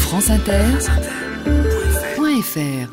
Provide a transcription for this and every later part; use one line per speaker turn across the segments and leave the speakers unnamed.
franceinter.fr.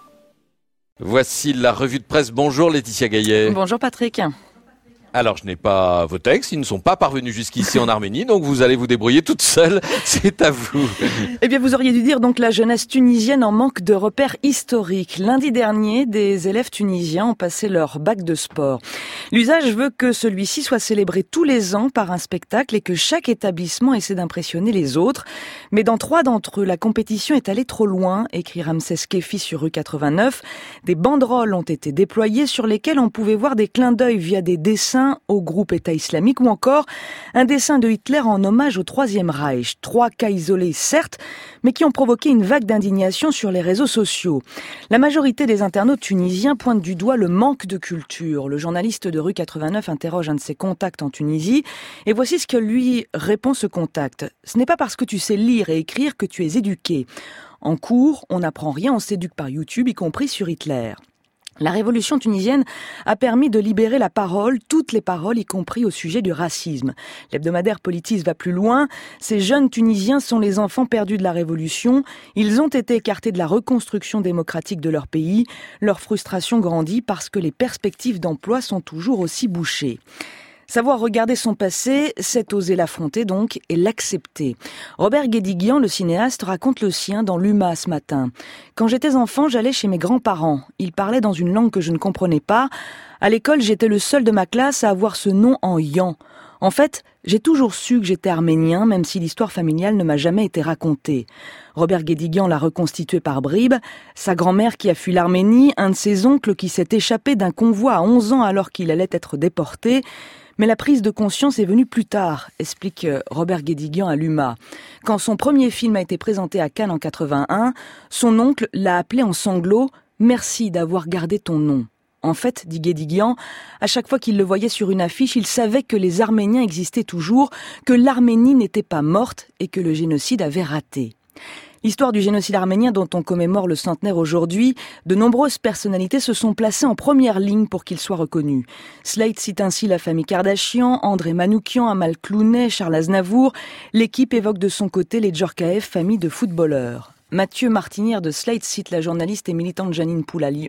Voici la revue de presse. Bonjour Laetitia Gaillet.
Bonjour Patrick.
Alors, je n'ai pas vos textes, ils ne sont pas parvenus jusqu'ici en Arménie, donc vous allez vous débrouiller toute seule, c'est à vous.
Eh bien, vous auriez dû dire donc la jeunesse tunisienne en manque de repères historiques. Lundi dernier, des élèves tunisiens ont passé leur bac de sport. L'usage veut que celui-ci soit célébré tous les ans par un spectacle et que chaque établissement essaie d'impressionner les autres. Mais dans 3 d'entre eux, la compétition est allée trop loin, écrit Ramsès Kefi sur rue 89. Des banderoles ont été déployées sur lesquelles on pouvait voir des clins d'œil via des dessins au groupe État islamique ou encore un dessin de Hitler en hommage au Troisième Reich. 3 cas isolés, certes, mais qui ont provoqué une vague d'indignation sur les réseaux sociaux. La majorité des internautes tunisiens pointent du doigt le manque de culture. Le journaliste de rue 89 interroge un de ses contacts en Tunisie et voici ce que lui répond ce contact. Ce n'est pas parce que tu sais lire et écrire que tu es éduqué. En cours, on n'apprend rien, on s'éduque par YouTube, y compris sur Hitler. La révolution tunisienne a permis de libérer la parole, toutes les paroles, y compris au sujet du racisme. L'hebdomadaire Politis va plus loin. Ces jeunes Tunisiens sont les enfants perdus de la révolution. Ils ont été écartés de la reconstruction démocratique de leur pays. Leur frustration grandit parce que les perspectives d'emploi sont toujours aussi bouchées. Savoir regarder son passé, c'est oser l'affronter donc et l'accepter. Robert Guédiguian, le cinéaste, raconte le sien dans l'UMA ce matin. Quand j'étais enfant, j'allais chez mes grands-parents. Ils parlaient dans une langue que je ne comprenais pas. À l'école, j'étais le seul de ma classe à avoir ce nom en yan. En fait, j'ai toujours su que j'étais arménien, même si l'histoire familiale ne m'a jamais été racontée. Robert Guédiguian l'a reconstitué par bribes. Sa grand-mère qui a fui l'Arménie, un de ses oncles qui s'est échappé d'un convoi à 11 ans alors qu'il allait être déporté. Mais la prise de conscience est venue plus tard, explique Robert Guédiguian à l'UMA. Quand son premier film a été présenté à Cannes en 81, son oncle l'a appelé en sanglots « Merci d'avoir gardé ton nom ». En fait, dit Guédiguian, à chaque fois qu'il le voyait sur une affiche, il savait que les Arméniens existaient toujours, que l'Arménie n'était pas morte et que le génocide avait raté. L'histoire du génocide arménien dont on commémore le centenaire aujourd'hui, de nombreuses personnalités se sont placées en première ligne pour qu'il soit reconnu. Slate cite ainsi la famille Kardashian, André Manoukian, Amal Clooney, Charles Aznavour. L'équipe évoque de son côté les Djorkaeff, famille de footballeurs. Mathieu Martinière de Slate cite la journaliste et militante Janine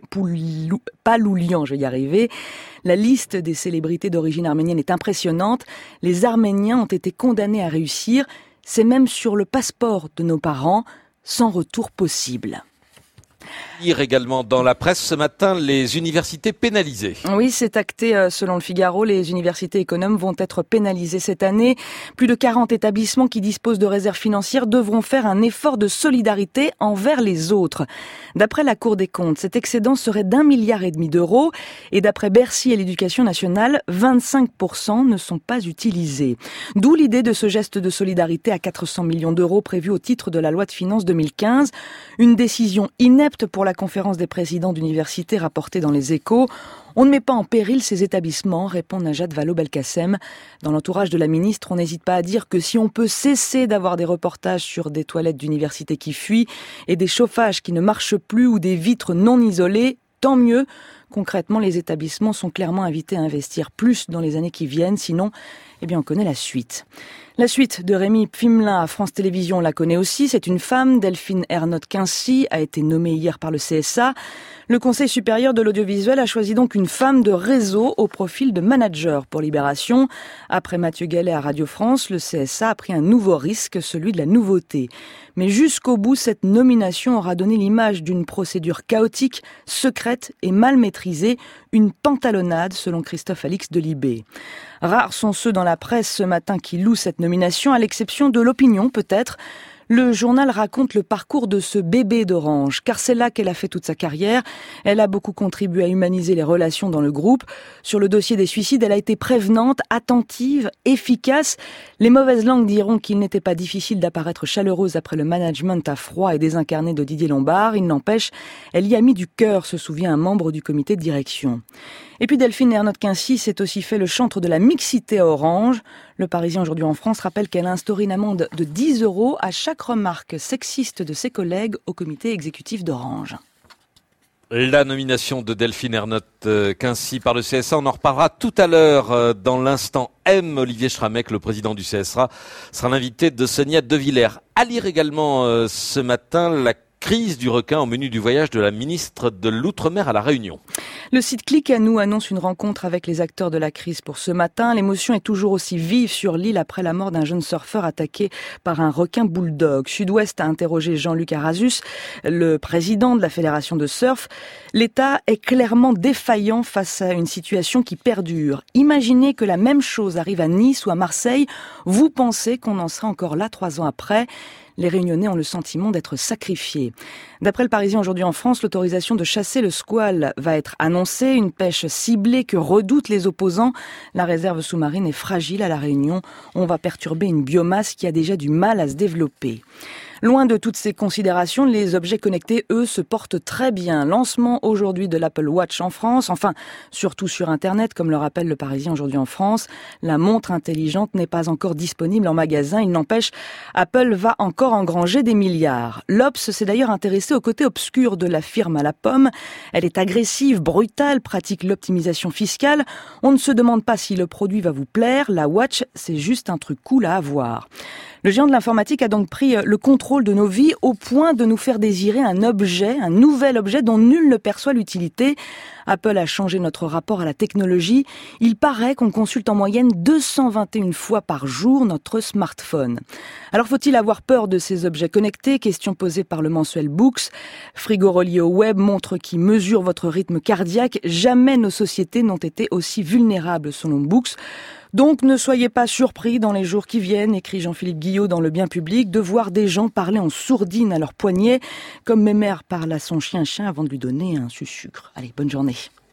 Paloulian, je vais y arriver. La liste des célébrités d'origine arménienne est impressionnante. Les Arméniens ont été condamnés à réussir. C'est même sur le passeport de nos parents. Sans retour possible.
Lire également dans la presse ce matin, les universités pénalisées.
Oui, c'est acté selon le Figaro. Les universités économes vont être pénalisées cette année. Plus de 40 établissements qui disposent de réserves financières devront faire un effort de solidarité envers les autres. D'après la Cour des comptes, cet excédent serait d'1,5 milliard d'euros. Et d'après Bercy et l'Éducation nationale, 25% ne sont pas utilisés. D'où l'idée de ce geste de solidarité à 400 millions d'euros prévu au titre de la loi de finances 2015. Une décision inepte pour la conférence des présidents d'université rapportée dans les Échos. On ne met pas en péril ces établissements, répond Najat Vallaud-Belkacem. Dans l'entourage de la ministre, on n'hésite pas à dire que si on peut cesser d'avoir des reportages sur des toilettes d'université qui fuient et des chauffages qui ne marchent plus ou des vitres non isolées, tant mieux. Concrètement, les établissements sont clairement invités à investir plus dans les années qui viennent, sinon, on connaît la suite. La suite de Rémi Pfimelin à France Télévisions, on la connaît aussi. C'est une femme, Delphine Ernotte-Quincy, a été nommée hier par le CSA. Le Conseil supérieur de l'audiovisuel a choisi donc une femme de réseau au profil de manager pour Libération. Après Mathieu Gallet à Radio France, le CSA a pris un nouveau risque, celui de la nouveauté. Mais jusqu'au bout, cette nomination aura donné l'image d'une procédure chaotique, secrète et mal maîtrisée, une pantalonnade selon Christophe Alix de Libé. Rares sont ceux dans la presse ce matin qui louent cette nomination, à l'exception de l'opinion peut-être. Le journal raconte le parcours de ce bébé d'Orange, car c'est là qu'elle a fait toute sa carrière. Elle a beaucoup contribué à humaniser les relations dans le groupe. Sur le dossier des suicides, elle a été prévenante, attentive, efficace. Les mauvaises langues diront qu'il n'était pas difficile d'apparaître chaleureuse après le management à froid et désincarné de Didier Lombard. Il n'empêche, elle y a mis du cœur, se souvient un membre du comité de direction. Et puis Delphine Ernotte-Quincy s'est aussi fait le chantre de la mixité à Orange. Le Parisien aujourd'hui en France rappelle qu'elle a instauré une amende de 10 € à chaque remarque sexiste de ses collègues au comité exécutif d'Orange.
La nomination de Delphine Ernotte Quincy par le CSA, on en reparlera tout à l'heure dans l'instant M. Olivier Schrammeck, le président du CSA, sera l'invité de Sonia De Villers. À lire également ce matin la crise du requin au menu du voyage de la ministre de l'Outre-mer à La Réunion.
Le site Click à nous annonce une rencontre avec les acteurs de la crise pour ce matin. L'émotion est toujours aussi vive sur l'île après la mort d'un jeune surfeur attaqué par un requin bulldog. Sud-Ouest a interrogé Jean-Luc Arasus, le président de la Fédération de surf. L'État est clairement défaillant face à une situation qui perdure. Imaginez que la même chose arrive à Nice ou à Marseille. Vous pensez qu'on en sera encore là 3 ans après ? Les Réunionnais ont le sentiment d'être sacrifiés. D'après le Parisien aujourd'hui en France, l'autorisation de chasser le squale va être annoncée, une pêche ciblée que redoutent les opposants. La réserve sous-marine est fragile à La Réunion. On va perturber une biomasse qui a déjà du mal à se développer. Loin de toutes ces considérations, les objets connectés, eux, se portent très bien. Lancement aujourd'hui de l'Apple Watch en France, enfin, surtout sur Internet, comme le rappelle le Parisien aujourd'hui en France. La montre intelligente n'est pas encore disponible en magasin. Il n'empêche, Apple va encore engranger des milliards. L'Obs s'est d'ailleurs intéressé au côté obscur de la firme à la pomme. Elle est agressive, brutale, pratique l'optimisation fiscale. On ne se demande pas si le produit va vous plaire. La Watch, c'est juste un truc cool à avoir. Le géant de l'informatique a donc pris le contrôle de nos vies au point de nous faire désirer un objet, un nouvel objet dont nul ne perçoit l'utilité. Apple a changé notre rapport à la technologie. Il paraît qu'on consulte en moyenne 221 fois par jour notre smartphone. Alors faut-il avoir peur de ces objets connectés ? Question posée par le mensuel Books. Frigo relié au web, montre qui mesure votre rythme cardiaque. Jamais nos sociétés n'ont été aussi vulnérables selon Books. Donc ne soyez pas surpris dans les jours qui viennent, écrit Jean-Philippe Guillot dans Le Bien Public, de voir des gens parler en sourdine à leur poignet, comme Mémère parle à son chien avant de lui donner un sucre. Allez, bonne journée.